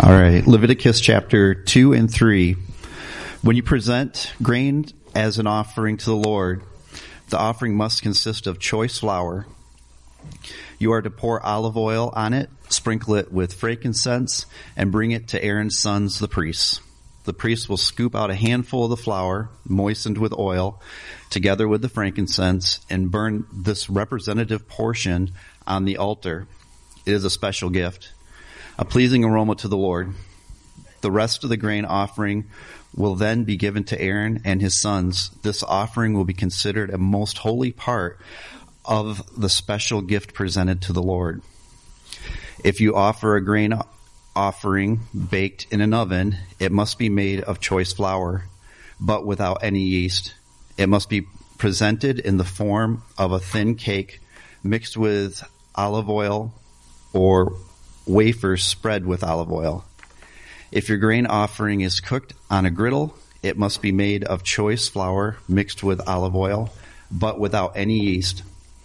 All right, Leviticus chapter 2 and 3. When you present grain as an offering to the Lord, the offering must consist of choice flour. You are to pour olive oil on it, sprinkle it with frankincense, and bring it to Aaron's sons, the priests. The priests will scoop out a handful of the flour, moistened with oil, together with the frankincense, and burn this representative portion on the altar. It is a special gift, a pleasing aroma to the Lord. The rest of the grain offering will then be given to Aaron and his sons. This offering will be considered a most holy part of the special gift presented to the Lord. If you offer a grain offering baked in an oven, it must be made of choice flour, but without any yeast. It must be presented in the form of a thin cake mixed with olive oil or wafers spread with olive oil. If your grain offering is cooked on a griddle, it must be made of choice flour mixed with olive oil, but without any yeast.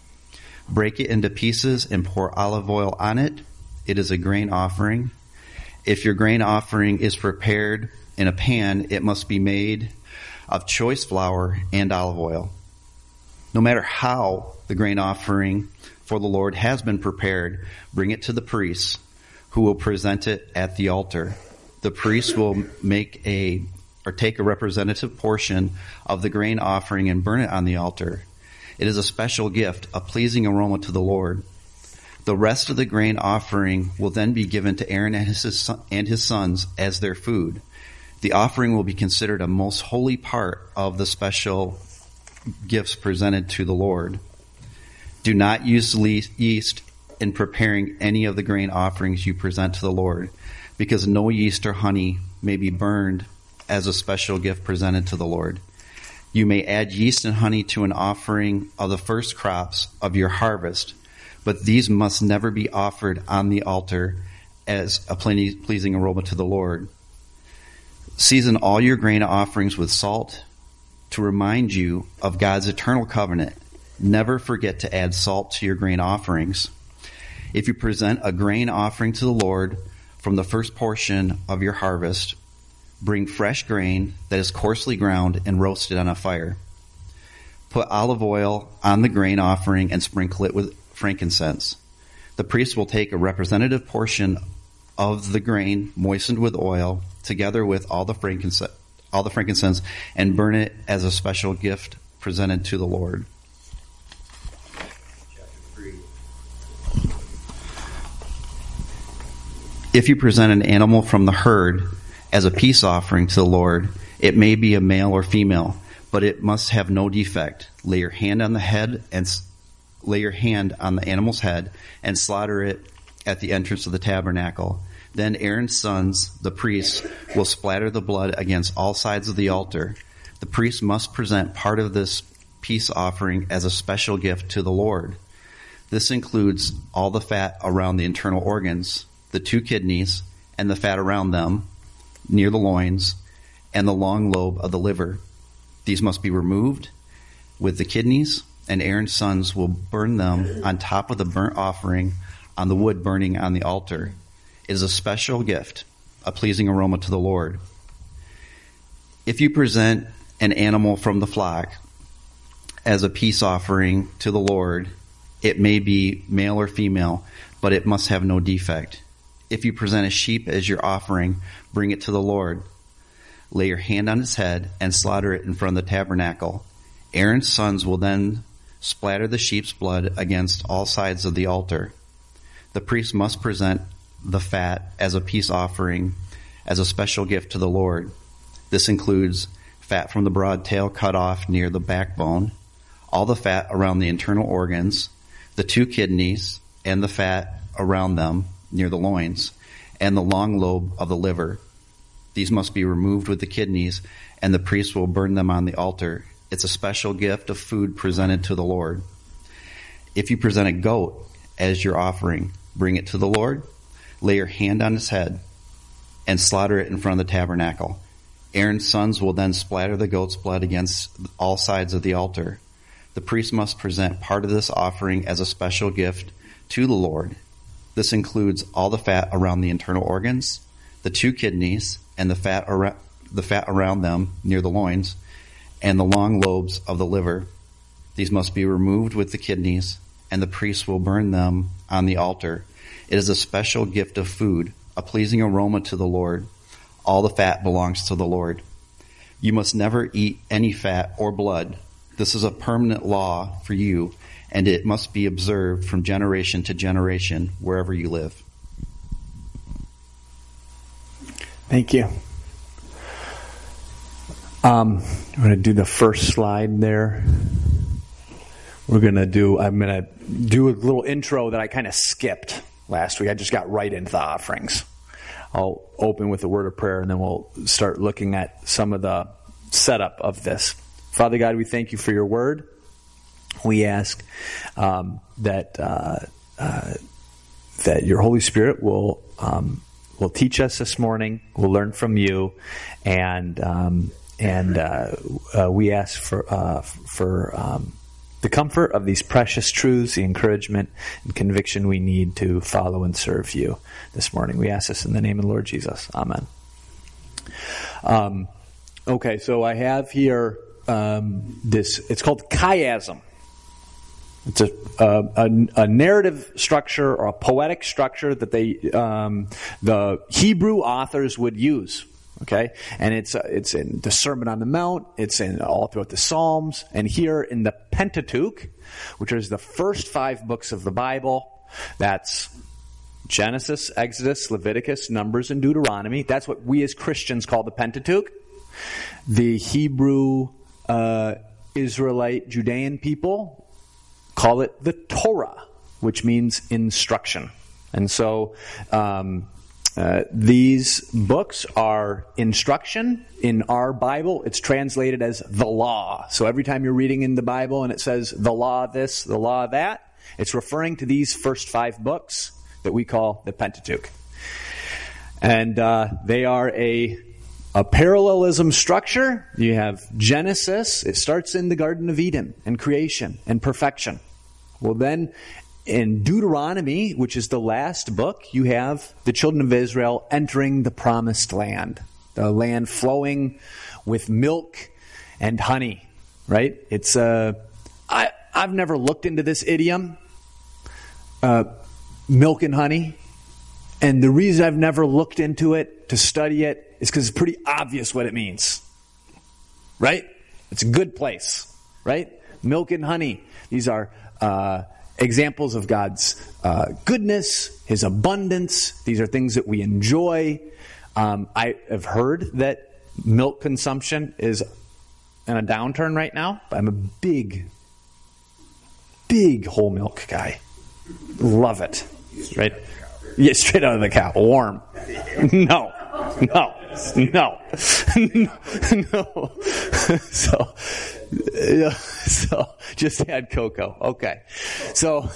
Break it into pieces and pour olive oil on it. It is a grain offering. If your grain offering is prepared in a pan, it must be made of choice flour and olive oil. No matter how the grain offering for the Lord has been prepared, bring it to the priests, who will present it at the altar. The priest will take a representative portion of the grain offering and burn it on the altar. It is a special gift, a pleasing aroma to the Lord. The rest of the grain offering will then be given to Aaron and his sons as their food. The offering will be considered a most holy part of the special gifts presented to the Lord. Do not use yeast in preparing any of the grain offerings you present to the Lord, because no yeast or honey may be burned as a special gift presented to the Lord. You may add yeast and honey to an offering of the first crops of your harvest, but these must never be offered on the altar as a pleasing aroma to the Lord. Season all your grain offerings with salt to remind you of God's eternal covenant. Never forget to add salt to your grain offerings. If you present a grain offering to the Lord from the first portion of your harvest, bring fresh grain that is coarsely ground and roasted on a fire. Put olive oil on the grain offering and sprinkle it with frankincense. The priest will take a representative portion of the grain moistened with oil, together with all the frankincense, and burn it as a special gift presented to the Lord. If you present an animal from the herd as a peace offering to the Lord, it may be a male or female, but it must have no defect. Lay your hand on the animal's head and slaughter it at the entrance of the tabernacle. Then Aaron's sons, the priests, will splatter the blood against all sides of the altar. The priest must present part of this peace offering as a special gift to the Lord. This includes all the fat around the internal organs, the 2 kidneys, and the fat around them, near the loins, and the long lobe of the liver. These must be removed with the kidneys, and Aaron's sons will burn them on top of the burnt offering on the wood burning on the altar. It is a special gift, a pleasing aroma to the Lord. If you present an animal from the flock as a peace offering to the Lord, it may be male or female, but it must have no defect. If you present a sheep as your offering, bring it to the Lord. Lay your hand on its head and slaughter it in front of the tabernacle. Aaron's sons will then splatter the sheep's blood against all sides of the altar. The priest must present the fat as a peace offering as a special gift to the Lord. This includes fat from the broad tail cut off near the backbone, all the fat around the internal organs, the 2 kidneys, and the fat around them near the loins, and the long lobe of the liver. These must be removed with the kidneys, and the priest will burn them on the altar. It's a special gift of food presented to the Lord. If you present a goat as your offering, bring it to the Lord. Lay your hand on its head and slaughter it in front of the tabernacle. Aaron's sons will then splatter the goat's blood against all sides of the altar. The priest must present part of this offering as a special gift to the Lord. This includes all the fat around the internal organs, the 2 kidneys, and the fat around them near the loins, and the long lobes of the liver. These must be removed with the kidneys, and the priest will burn them on the altar. It is a special gift of food, a pleasing aroma to the Lord. All the fat belongs to the Lord. You must never eat any fat or blood. This is a permanent law for you, and it must be observed from generation to generation wherever you live. Thank you. I'm going to do the first slide there. I'm going to do a little intro that I kind of skipped last week. I just got right into the offerings. I'll open with a word of prayer, and then we'll start looking at some of the setup of this. Father God, we thank you for your word. We ask that your Holy Spirit will teach us this morning. We'll learn from you, and we ask for the comfort of these precious truths, the encouragement and conviction we need to follow and serve you this morning. We ask this in the name of the Lord Jesus. Amen. Okay, so I have here it's called chiasm. It's a narrative structure or a poetic structure that the Hebrew authors would use. Okay, and it's in the Sermon on the Mount. It's in all throughout the Psalms, and here in the Pentateuch, which is the first 5 books of the Bible. That's Genesis, Exodus, Leviticus, Numbers, and Deuteronomy. That's what we as Christians call the Pentateuch. The Hebrew, Israelite, Judean people call it the Torah, which means instruction. And so these books are instruction. In our Bible, it's translated as the law. So every time you're reading in the Bible and it says the law this, the law that, it's referring to these first 5 books that we call the Pentateuch. And they are a parallelism structure. You have Genesis. It starts in the Garden of Eden and creation and perfection. Well, then in Deuteronomy, which is the last book, you have the children of Israel entering the promised land, the land flowing with milk and honey, right? It's I've never looked into this idiom, milk and honey. And the reason I've never looked into it to study it is because it's pretty obvious what it means, right? It's a good place, right? Milk and honey. These are examples of God's goodness, His abundance. These are things that we enjoy. I have heard that milk consumption is in a downturn right now. But I'm a big whole milk guy. Love it. Right? Yeah, straight out of the cow. Warm. No. So just add cocoa. Okay. So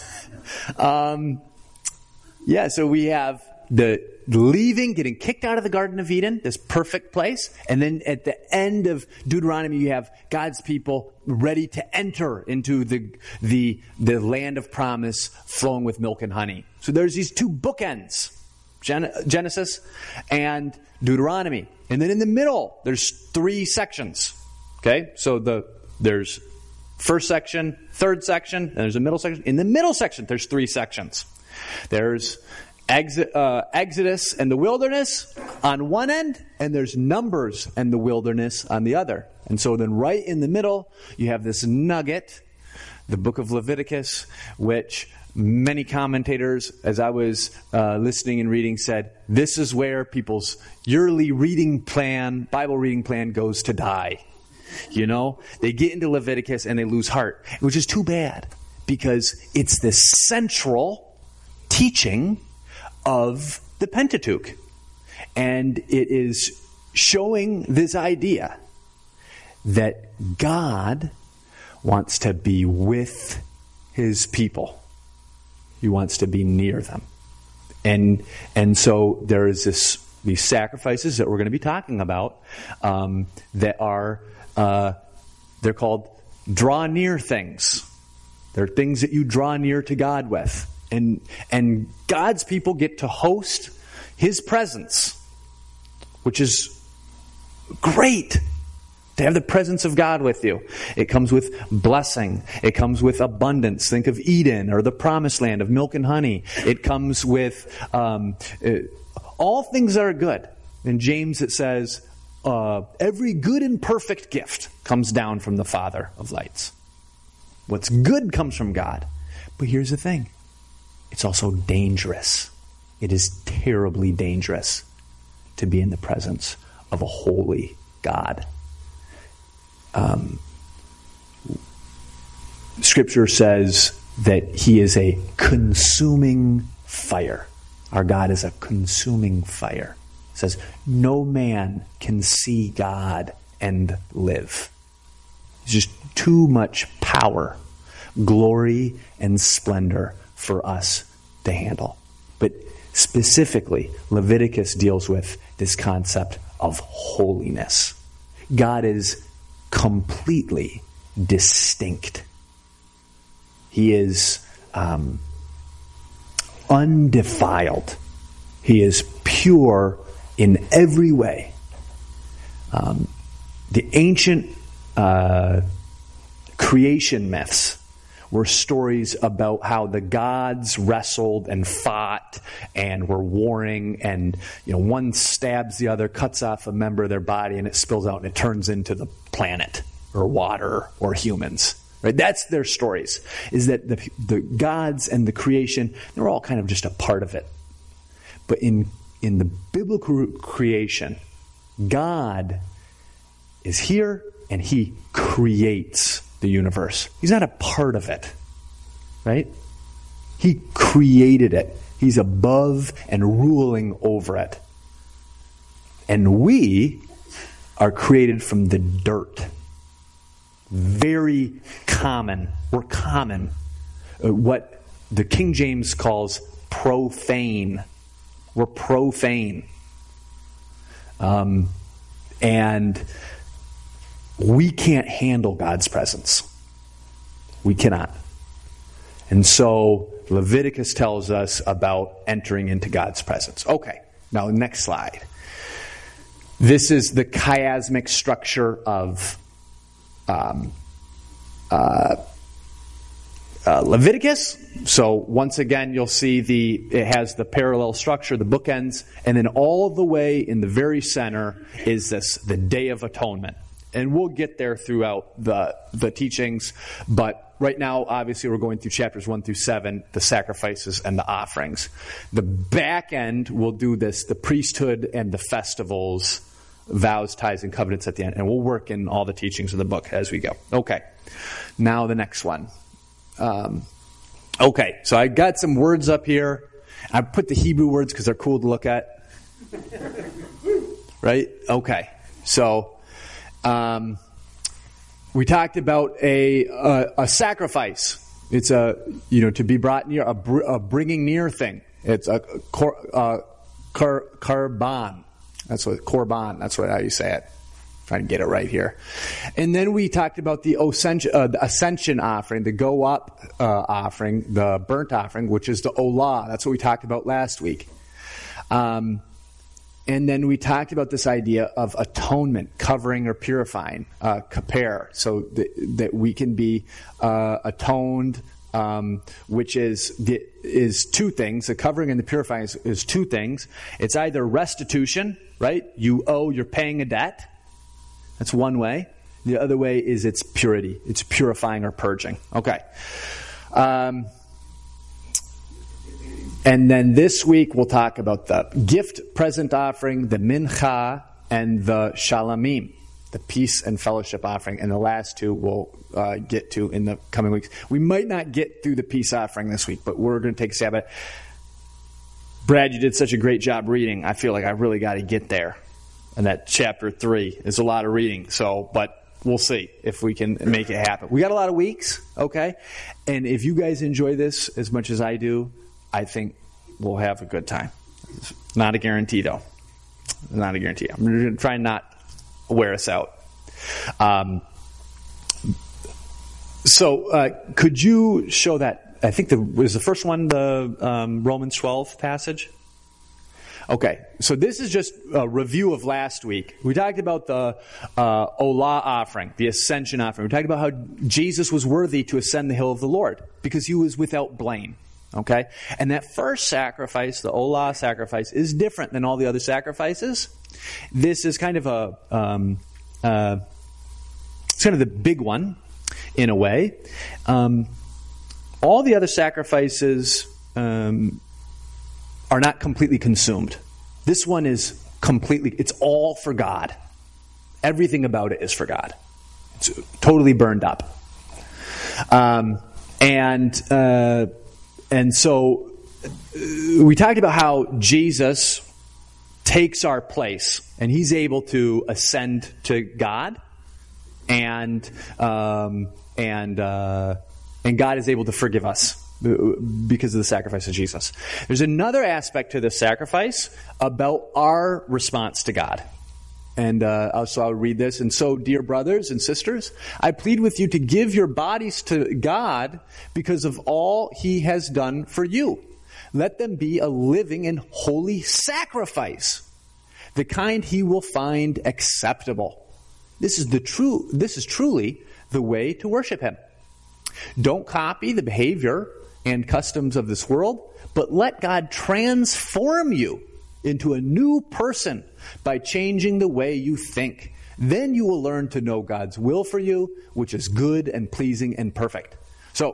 we have the leaving, getting kicked out of the Garden of Eden, this perfect place. And then at the end of Deuteronomy, you have God's people ready to enter into the land of promise flowing with milk and honey. So there's these 2 bookends, Genesis and Deuteronomy. And then in the middle, there's 3 sections. Okay? So there's first section, third section, and there's a middle section. In the middle section, there's 3 sections. There's Exodus and the wilderness on one end, and there's Numbers and the wilderness on the other. And so then right in the middle, you have this nugget, the book of Leviticus, which many commentators, as I was listening and reading, said, this is where people's yearly reading plan, Bible reading plan goes to die. You know, they get into Leviticus and they lose heart, which is too bad because it's the central teaching of the Pentateuch. And it is showing this idea that God wants to be with His people. He wants to be near them. And so there is these sacrifices that we're going to be talking about that are they're called draw near things. They're things that you draw near to God with. And God's people get to host His presence which is great. To have the presence of God with you. It comes with blessing. It comes with abundance. Think of Eden or the promised land of milk and honey. It comes with all things that are good. In James it says, every good and perfect gift comes down from the Father of lights. What's good comes from God. But here's the thing. It's also dangerous. It is terribly dangerous to be in the presence of a holy God. Scripture says that He is a consuming fire. Our God is a consuming fire. It says, no man can see God and live. It's just too much power, glory, and splendor for us to handle. But specifically, Leviticus deals with this concept of holiness. God is completely distinct. He is undefiled. He is pure in every way. The ancient creation myths were stories about how the gods wrestled and fought and were warring, and one stabs the other, cuts off a member of their body, and it spills out and it turns into the planet or water or humans. Right? That's their stories. Is that the gods and the creation, they're all kind of just a part of it. But in the biblical creation, God is here and He creates the universe. He's not a part of it, right? He created it. He's above and ruling over it. And we are created from the dirt. Very common. We're common. What the King James calls profane. We're profane. And we can't handle God's presence. We cannot. And so Leviticus tells us about entering into God's presence. Okay, now next slide. This is the chiasmic structure of Leviticus. So once again, you'll see it has the parallel structure, the bookends, and then all the way in the very center is the Day of Atonement. And we'll get there throughout the teachings, but right now, obviously, we're going through chapters 1 through 7, the sacrifices and the offerings. The back end will do the priesthood and the festivals, vows, tithes, and covenants at the end. And we'll work in all the teachings of the book as we go. Okay, now the next one. Okay, so I got some words up here. I put the Hebrew words because they're cool to look at. Right? Okay, so we talked about a sacrifice. It's to be brought near, a bringing near thing. It's a korban. That's what korban. That's how you say it. Trying to get it right here. And then we talked about the ascension offering, the go up offering, the burnt offering, which is the olah. That's what we talked about last week. And then we talked about this idea of atonement, covering or purifying, kaper, so that we can be atoned, which is two things. The covering and the purifying is two things. It's either restitution, right? You owe, you're paying a debt. That's one way. The other way is it's purity. It's purifying or purging. Okay. And then this week we'll talk about the gift present offering, the mincha, and the shalamim, the peace and fellowship offering. And the last two we'll get to in the coming weeks. We might not get through the peace offering this week, but we're going to take a stab at it. Brad, you did such a great job reading. I feel like I really got to get there. And that chapter 3 is a lot of reading. But we'll see if we can make it happen. We got a lot of weeks, okay? And if you guys enjoy this as much as I do, I think we'll have a good time. Not a guarantee, though. Not a guarantee. I'm going to try and not wear us out. So could you show that? I think was the first one the Romans 12 passage? Okay, so this is just a review of last week. We talked about the Olah offering, the ascension offering. We talked about how Jesus was worthy to ascend the hill of the Lord because he was without blame. Okay, and that first sacrifice, the Olah sacrifice, is different than all the other sacrifices. This is kind of it's kind of the big one in a way. All the other sacrifices are not completely consumed. This one is completely, it's all for God. Everything about it is for God. It's totally burned up. And so we talked about how Jesus takes our place and he's able to ascend to God and God is able to forgive us because of the sacrifice of Jesus. There's another aspect to this sacrifice about our response to God. And so I'll read this. And so, dear brothers and sisters, I plead with you to give your bodies to God because of all he has done for you. Let them be a living and holy sacrifice, the kind he will find acceptable. This is truly the way to worship him. Don't copy the behavior and customs of this world, but let God transform you into a new person by changing the way you think. Then you will learn to know God's will for you, which is good and pleasing and perfect. So,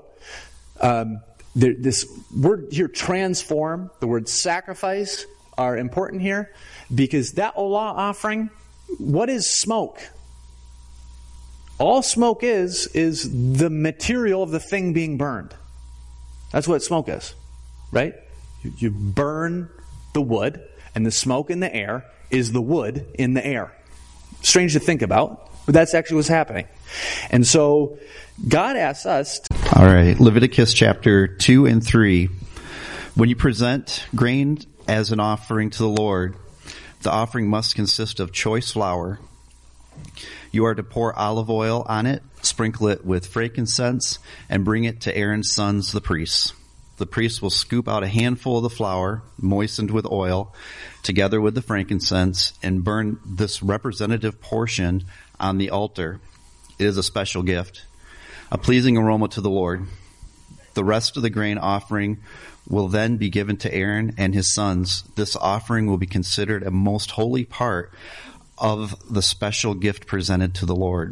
this word here, transform, the word sacrifice, are important here because that Olah offering, what is smoke? All smoke is the material of the thing being burned. That's what smoke is, right? You burn the wood, and the smoke in the air is the wood in the air. Strange to think about, but that's actually what's happening. And so God asks us All right, Leviticus chapter 2 and 3. When you present grain as an offering to the Lord, the offering must consist of choice flour. You are to pour olive oil on it, sprinkle it with frankincense, and bring it to Aaron's sons, the priests. The priest will scoop out a handful of the flour, moistened with oil, together with the frankincense, and burn this representative portion on the altar. It is a special gift, a pleasing aroma to the Lord. The rest of the grain offering will then be given to Aaron and his sons. This offering will be considered a most holy part of the special gift presented to the Lord.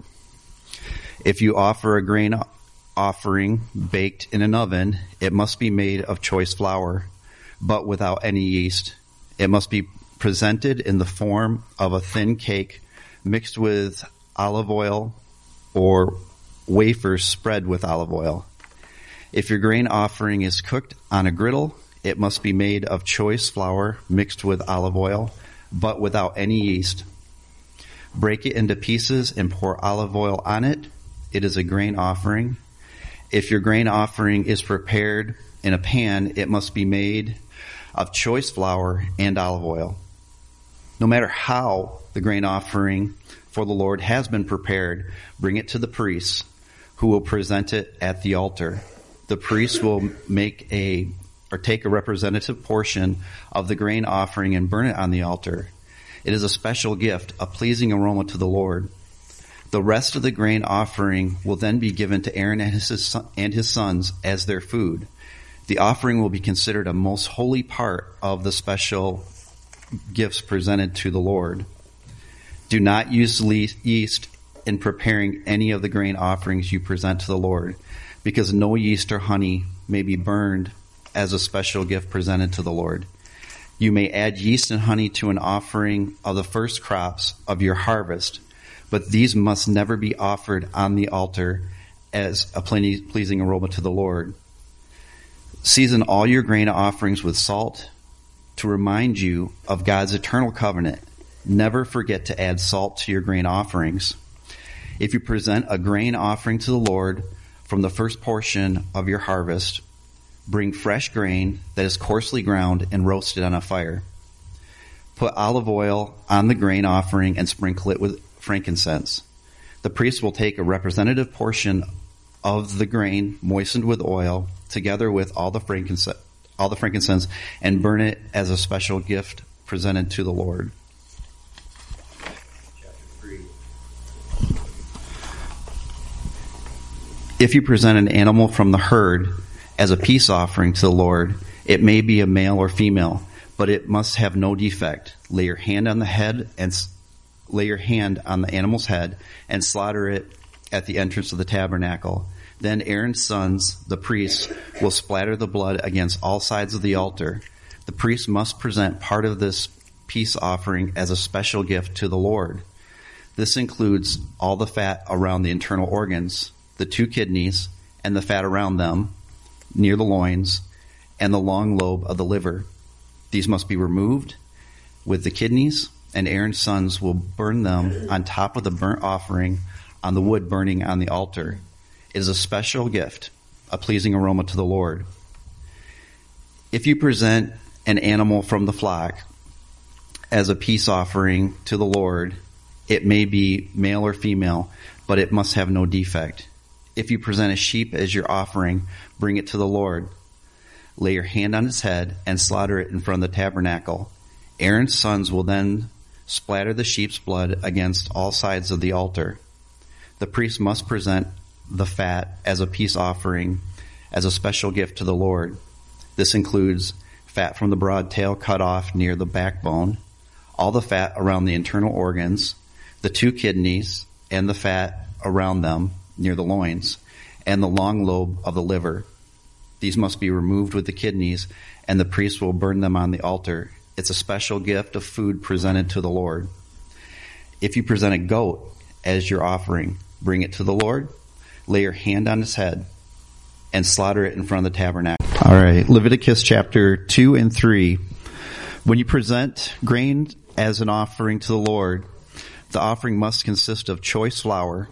If you offer a grain offering baked in an oven, it must be made of choice flour, but without any yeast. It must be presented in the form of a thin cake mixed with olive oil or wafers spread with olive oil. If your grain offering is cooked on a griddle, it must be made of choice flour mixed with olive oil, but without any yeast. Break it into pieces and pour olive oil on it. It is a grain offering. If your grain offering is prepared in a pan, it must be made of choice flour and olive oil. No matter how the grain offering for the Lord has been prepared, bring it to the priests, who will present it at the altar. The priest will take a representative portion of the grain offering and burn it on the altar. It is a special gift, a pleasing aroma to the Lord. The rest of the grain offering will then be given to Aaron and his sons as their food. The offering will be considered a most holy part of the special gifts presented to the Lord. Do not use yeast in preparing any of the grain offerings you present to the Lord, because no yeast or honey may be burned as a special gift presented to the Lord. You may add yeast and honey to an offering of the first crops of your harvest, but these must never be offered on the altar as a pleasing aroma to the Lord. Season all your grain offerings with salt to remind you of God's eternal covenant. Never forget to add salt to your grain offerings. If you present a grain offering to the Lord from the first portion of your harvest, bring fresh grain that is coarsely ground and roasted on a fire. Put olive oil on the grain offering and sprinkle it with frankincense. The priest will take a representative portion of the grain moistened with oil, together with all the frankincense, and burn it as a special gift presented to the Lord. If you present an animal from the herd as a peace offering to the Lord, it may be a male or female, but it must have no defect. Lay your hand on the animal's head and slaughter it at the entrance of the tabernacle. Then Aaron's sons, the priests, will splatter the blood against all sides of the altar. The priest must present part of this peace offering as a special gift to the Lord. This includes all the fat around the internal organs, the 2 kidneys, and the fat around them, near the loins, and the long lobe of the liver. These must be removed with the kidneys, and Aaron's sons will burn them on top of the burnt offering on the wood burning on the altar. It is a special gift, a pleasing aroma to the Lord. If you present an animal from the flock as a peace offering to the Lord, it may be male or female, but it must have no defect. If you present a sheep as your offering, bring it to the Lord. Lay your hand on its head and slaughter it in front of the tabernacle. Aaron's sons will then splatter the sheep's blood against all sides of the altar. The priest must present the fat as a peace offering as a special gift to the Lord. This includes fat from the broad tail cut off near the backbone, all the fat around the internal organs, the 2 kidneys, and the fat around them near the loins, and the long lobe of the liver. These must be removed with the kidneys, and the priest will burn them on the altar. It's a special gift of food presented to the Lord. If you present a goat as your offering, bring it to the Lord. Lay your hand on its head and slaughter it in front of the tabernacle. All right, Leviticus chapter 2 and 3. When you present grain as an offering to the Lord, the offering must consist of choice flour.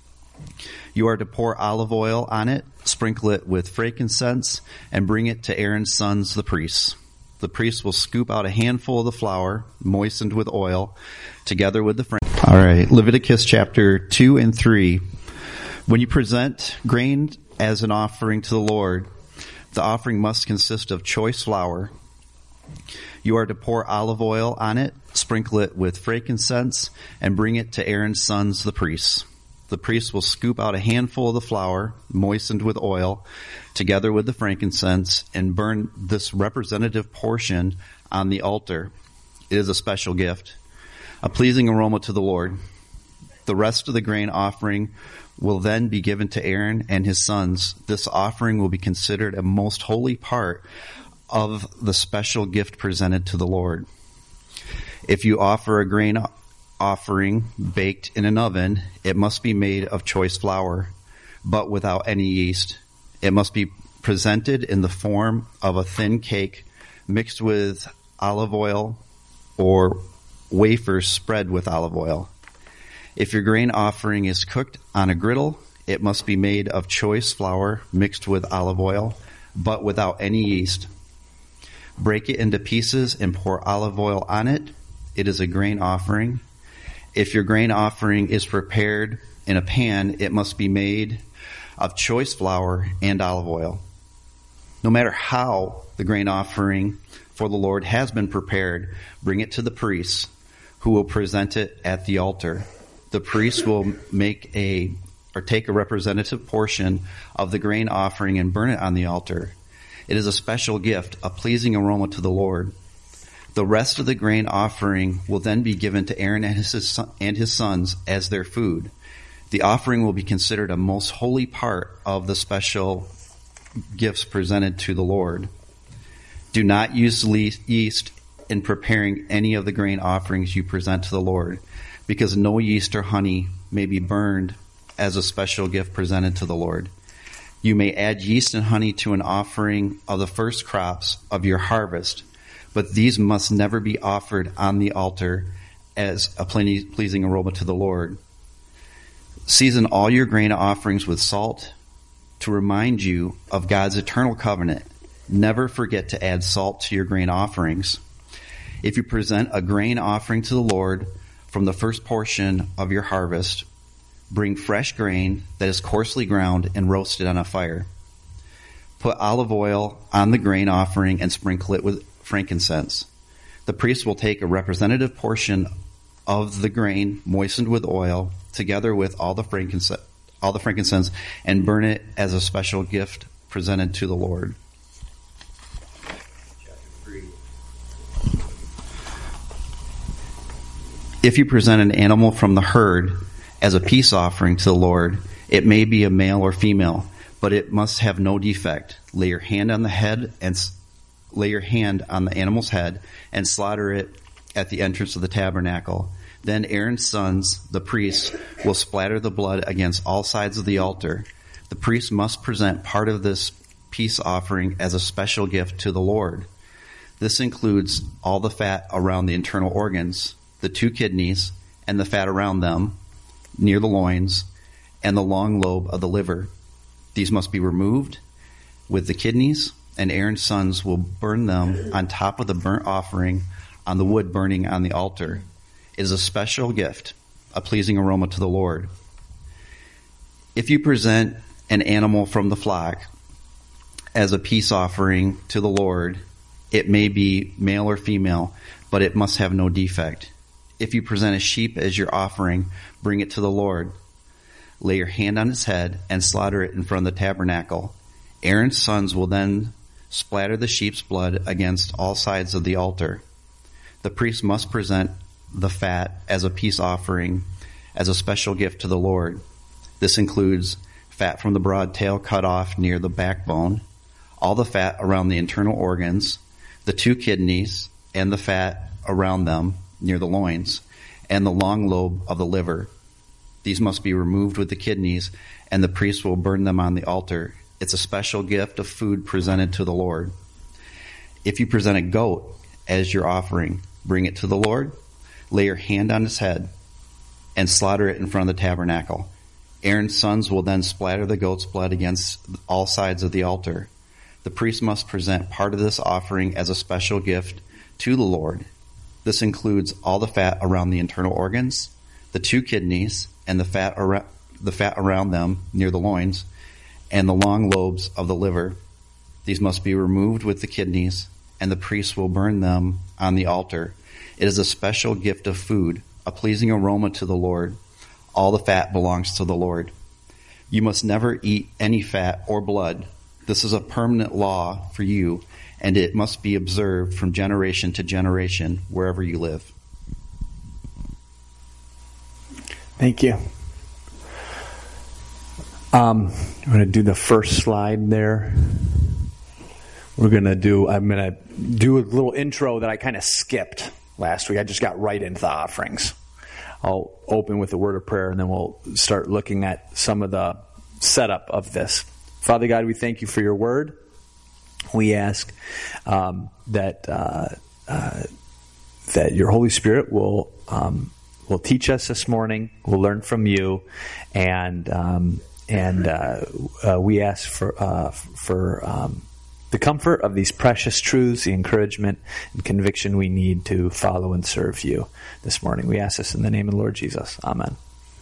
You are to pour olive oil on it, sprinkle it with frankincense, and bring it to Aaron's sons, the priests. The priest will scoop out a handful of the flour, moistened with oil, together with the frankincense. All right, Leviticus chapter 2 and 3. When you present grain as an offering to the Lord, the offering must consist of choice flour. You are to pour olive oil on it, sprinkle it with frankincense, and bring it to Aaron's sons, the priests. The priest will scoop out a handful of the flour, moistened with oil, together with the frankincense, and burn this representative portion on the altar. It is a special gift, a pleasing aroma to the Lord. The rest of the grain offering will then be given to Aaron and his sons. This offering will be considered a most holy part of the special gift presented to the Lord. If you offer a grain offering baked in an oven, it must be made of choice flour, but without any yeast. It must be presented in the form of a thin cake mixed with olive oil or wafers spread with olive oil. If your grain offering is cooked on a griddle, it must be made of choice flour mixed with olive oil, but without any yeast. Break it into pieces and pour olive oil on it. It is a grain offering. If your grain offering is prepared in a pan, it must be made of choice flour and olive oil. No matter how the grain offering for the Lord has been prepared, bring it to the priests, who will present it at the altar. The priest will take a representative portion of the grain offering and burn it on the altar. It is a special gift, a pleasing aroma to the Lord. The rest of the grain offering will then be given to Aaron and his sons as their food. The offering will be considered a most holy part of the special gifts presented to the Lord. Do not use yeast in preparing any of the grain offerings you present to the Lord, because no yeast or honey may be burned as a special gift presented to the Lord. You may add yeast and honey to an offering of the first crops of your harvest, but these must never be offered on the altar as a pleasing aroma to the Lord. Season all your grain offerings with salt to remind you of God's eternal covenant. Never forget to add salt to your grain offerings. If you present a grain offering to the Lord from the first portion of your harvest, bring fresh grain that is coarsely ground and roasted on a fire. Put olive oil on the grain offering and sprinkle it with frankincense. The priest will take a representative portion of the grain moistened with oil together with all the frankincense and burn it as a special gift presented to the Lord. If you present an animal from the herd as a peace offering to the Lord, it may be a male or female, but it must have no defect. Lay your hand on the animal's head and slaughter it at the entrance of the tabernacle. Then Aaron's sons, the priests, will splatter the blood against all sides of the altar. The priest must present part of this peace offering as a special gift to the Lord. This includes all the fat around the internal organs, the 2 kidneys, and the fat around them, near the loins, and the long lobe of the liver. These must be removed with the kidneys, and Aaron's sons will burn them on top of the burnt offering on the wood burning on the altar. It is a special gift, a pleasing aroma to the Lord. If you present an animal from the flock as a peace offering to the Lord, it may be male or female, but it must have no defect. If you present a sheep as your offering, bring it to the Lord. Lay your hand on its head and slaughter it in front of the tabernacle. Aaron's sons will then splatter the sheep's blood against all sides of the altar. The priest must present the fat as a peace offering as a special gift to the Lord. This includes fat from the broad tail cut off near the backbone, all the fat around the internal organs, the 2 kidneys, and the fat around them near the loins, and the long lobe of the liver. These must be removed with the kidneys, and the priest will burn them on the altar. It's a special gift of food presented to the Lord. If you present a goat as your offering, bring it to the Lord. Lay your hand on its head and slaughter it in front of the tabernacle. Aaron's sons will then splatter the goat's blood against all sides of the altar. The priest must present part of this offering as a special gift to the Lord. This includes all the fat around the internal organs, the 2 kidneys, and the fat around them near the loins, and the long lobes of the liver. These must be removed with the kidneys, and the priest will burn them on the altar. It is a special gift of food, a pleasing aroma to the Lord. All the fat belongs to the Lord. You must never eat any fat or blood. This is a permanent law for you, and it must be observed from generation to generation wherever you live. Thank you. I'm going to do the first slide there. I'm going to do a little intro that I kind of skipped last week. I just got right into the offerings. I'll open with a word of prayer, and then we'll start looking at some of the setup of this. Father God, we thank you for your word. We ask that your Holy Spirit will teach us this morning. We'll learn from you, and we ask for the comfort of these precious truths, the encouragement and conviction we need to follow and serve you this morning. We ask this in the name of the Lord Jesus. Amen.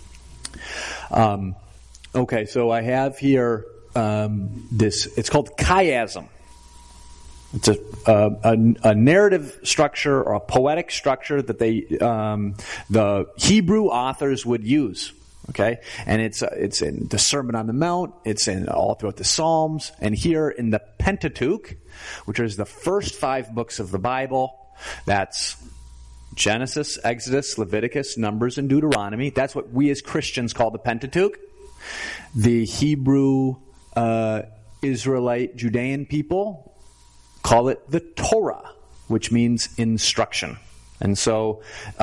Okay, so I have here it's called chiasm. It's a narrative structure or a poetic structure that the Hebrew authors would use. Okay, and it's in the Sermon on the Mount. It's in all throughout the Psalms, and here in the Pentateuch, which is the first 5 books of the Bible. That's Genesis, Exodus, Leviticus, Numbers, and Deuteronomy. That's what we as Christians call the Pentateuch. The Hebrew, Israelite, Judean people call it the Torah, which means instruction. And so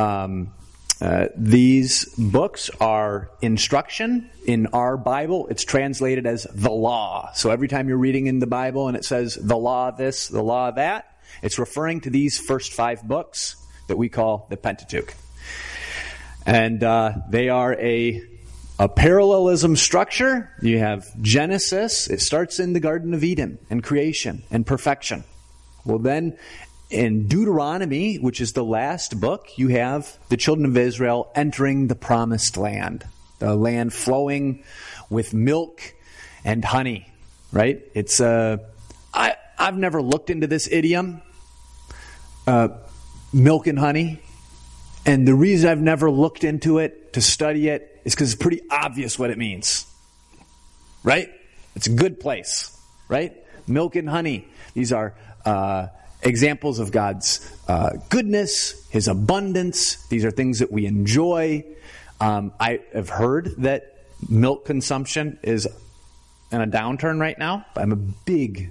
these books are instruction. In our Bible, it's translated as the law. So every time you're reading in the Bible and it says the law this, the law that, it's referring to these first 5 books that we call the Pentateuch. And they are a parallelism structure. You have Genesis. It starts in the Garden of Eden and creation and perfection. Well, then in Deuteronomy, which is the last book, you have the children of Israel entering the promised land, the land flowing with milk and honey, right? It's I've never looked into this idiom. milk and honey. And the reason I've never looked into it to study it is because it's pretty obvious what it means. Right? It's a good place. Right? Milk and honey. These are examples of God's goodness, His abundance. These are things that we enjoy. I have heard that milk consumption is in a downturn right now. I'm a big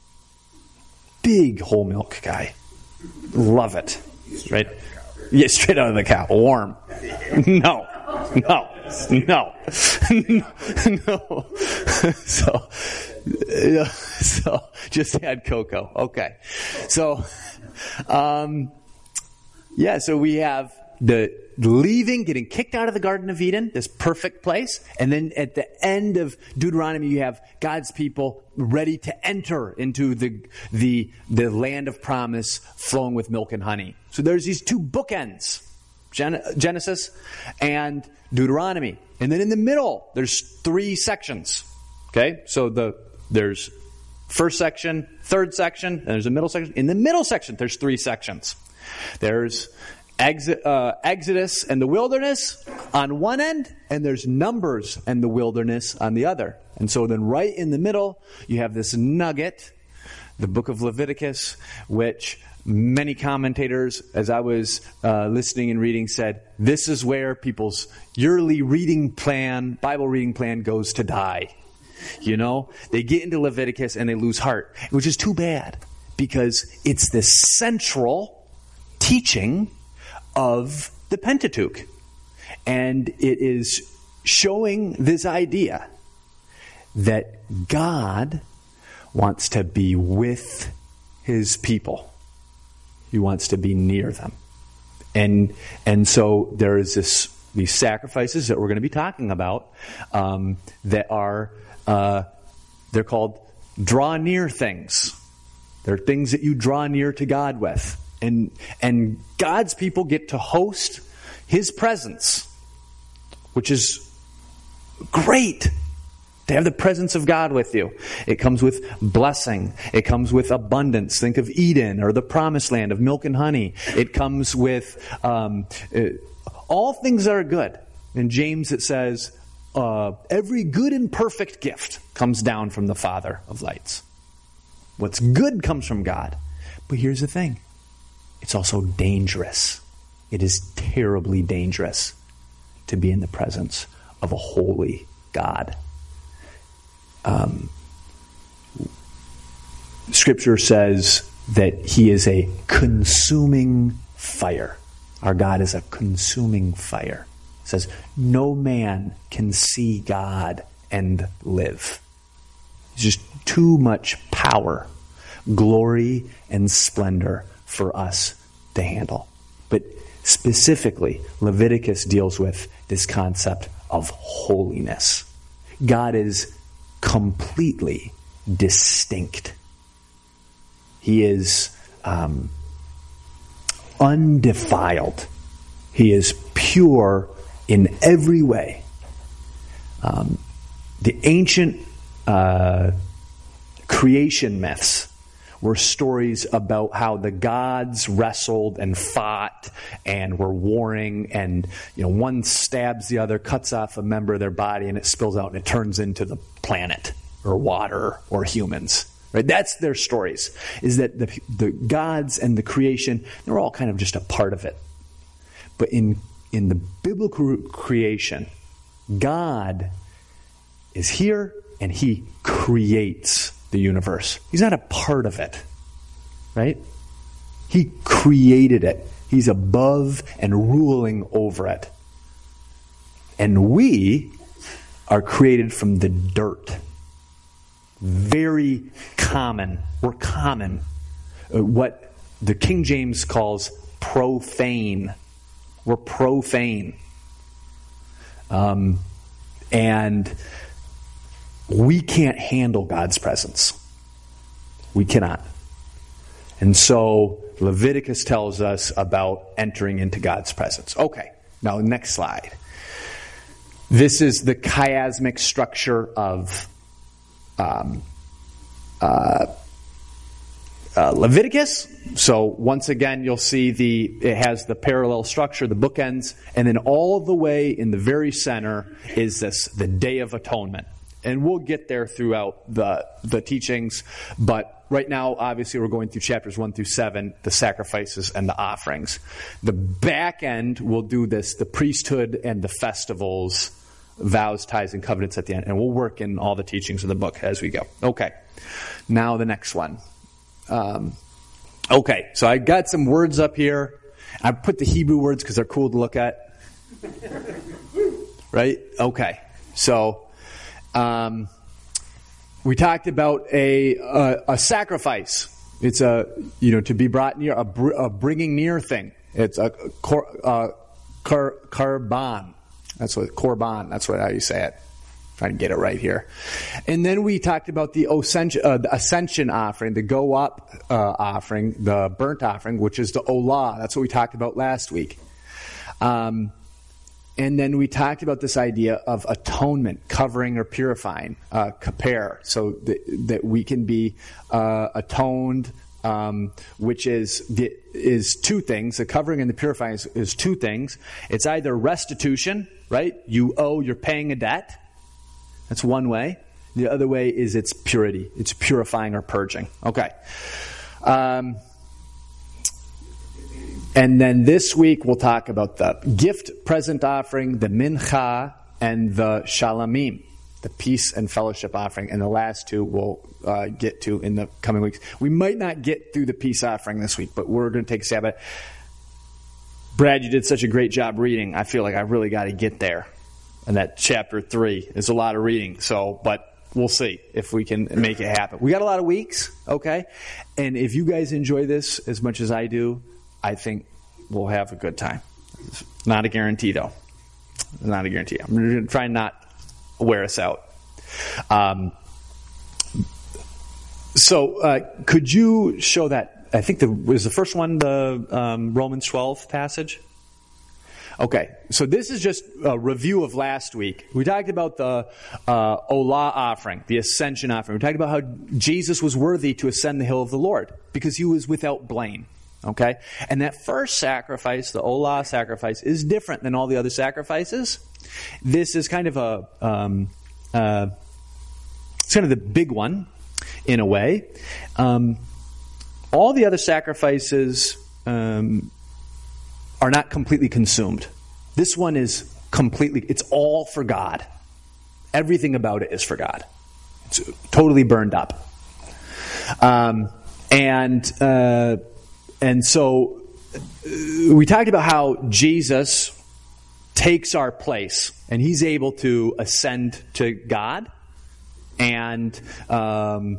whole milk guy. Love it. Right? Yeah, straight out of the cow. Warm. No. So just add cocoa. Okay. So we have the leaving, getting kicked out of the Garden of Eden, this perfect place. And then at the end of Deuteronomy, you have God's people ready to enter into the land of promise flowing with milk and honey. So there's these two bookends, Genesis and Deuteronomy. And then in the middle, there's 3 sections. Okay? So there's first section, third section, and there's a middle section. In the middle section, there's 3 sections. There's Exodus and the wilderness on one end, and there's Numbers and the wilderness on the other. And so then right in the middle, you have this nugget, the book of Leviticus, which many commentators, as I was listening and reading, said, this is where people's yearly Bible reading plan goes to die. You know, they get into Leviticus and they lose heart, which is too bad, because it's the central teaching of the Pentateuch. And it is showing this idea that God wants to be with His people. He wants to be near them. And so there is these sacrifices that we're going to be talking about that are they're called draw near things. They're things that you draw near to God with. And God's people get to host His presence, which is great. To have the presence of God with you. It comes with blessing. It comes with abundance. Think of Eden or the promised land of milk and honey. It comes with all things that are good. In James it says, every good and perfect gift comes down from the Father of lights. What's good comes from God. But here's the thing. It's also dangerous. It is terribly dangerous to be in the presence of a holy God. Scripture says that He is a consuming fire. Our God is a consuming fire. It says no man can see God and live. It's just too much power, glory, and splendor for us to handle. But specifically, Leviticus deals with this concept of holiness. God is completely distinct. He is undefiled. He is pure in every way. The ancient creation myths were stories about how the gods wrestled and fought and were warring, and one stabs the other, cuts off a member of their body, and it spills out and it turns into the planet or water or humans. Right? That's their stories. Is that the gods and the creation, they're all kind of just a part of it. But in the biblical creation, God is here and He creates the universe. He's not a part of it. Right? He created it. He's above and ruling over it. And we are created from the dirt. Very common. We're common. What the King James calls profane. We're profane. And we can't handle God's presence. We cannot. And so Leviticus tells us about entering into God's presence. Okay, now next slide. This is the chiasmic structure of Leviticus. So once again, you'll see it has the parallel structure, the bookends, and then all the way in the very center is the Day of Atonement. And we'll get there throughout the teachings, but right now, obviously, we're going through chapters 1 through 7, the sacrifices and the offerings. The back end will do the priesthood and the festivals, vows, tithes, and covenants at the end. And we'll work in all the teachings of the book as we go. Okay, now the next one. Okay, so I got some words up here. I put the Hebrew words because they're cool to look at. Right? Okay, so we talked about a sacrifice. It's to be brought near, a bringing near thing. It's a korban. That's how you say it. Trying to get it right here. And then we talked about the ascension offering, the go up offering, the burnt offering, which is the olah. That's what we talked about last week. And then we talked about this idea of atonement, covering or purifying, kaper, so that we can be atoned, which is two things. The covering and the purifying is two things. It's either restitution, right? You're paying a debt. That's one way. The other way is it's purity. It's purifying or purging. Okay. And then this week we'll talk about the gift present offering, the mincha, and the shalamim, the peace and fellowship offering. And the last two we'll get to in the coming weeks. We might not get through the peace offering this week, but we're going to take a stab at it. Brad, you did such a great job reading. I feel like I really got to get there. And that chapter 3 is a lot of reading. But we'll see if we can make it happen. We got a lot of weeks, okay? And if you guys enjoy this as much as I do, I think we'll have a good time. Not a guarantee, though. Not a guarantee. I'm going to try and not wear us out. So could you show that? I think was the first one the Romans 12 passage? Okay, so this is just a review of last week. We talked about the olah offering, the ascension offering. We talked about how Jesus was worthy to ascend the hill of the Lord because he was without blame. Okay, and that first sacrifice, the olah sacrifice, is different than all the other sacrifices. This is kind of it's kind of the big one in a way. All the other sacrifices are not completely consumed. This one is it's all for God. Everything about it is for God. It's totally burned up. And so we talked about how Jesus takes our place and he's able to ascend to God and God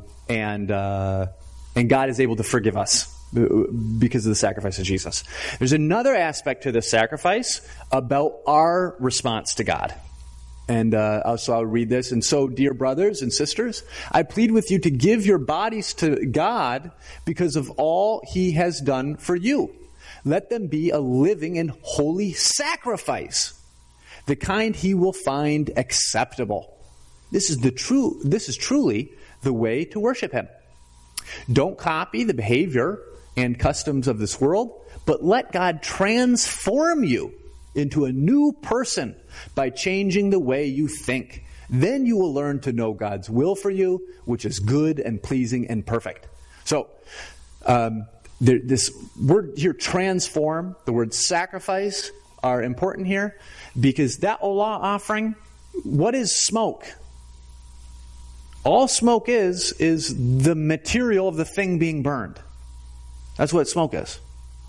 is able to forgive us because of the sacrifice of Jesus. There's another aspect to this sacrifice about our response to God. And so I'll read this. And so, dear brothers and sisters, I plead with you to give your bodies to God because of all he has done for you. Let them be a living and holy sacrifice, the kind he will find acceptable. This is truly the way to worship him. Don't copy the behavior and customs of this world, but let God transform you into a new person by changing the way you think. Then you will learn to know God's will for you, which is good and pleasing and perfect. So, this word here, transform, the word sacrifice, are important here because that olah offering, what is smoke? All smoke is the material of the thing being burned. That's what smoke is.